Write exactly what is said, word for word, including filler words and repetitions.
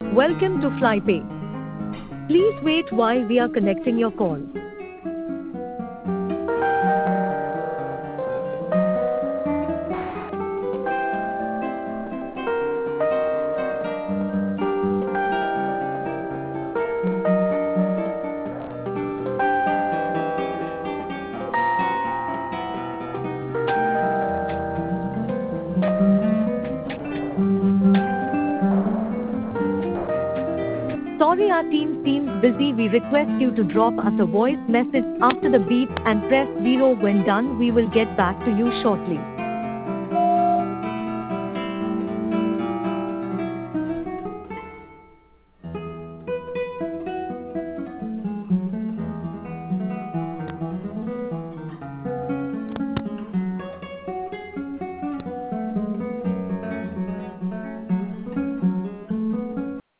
Welcome to FlyPay. Please wait while we are connecting your call. Sorry, our team seems busy. We request you to drop us a voice message after the beep and press zero when done. We will get back to you shortly.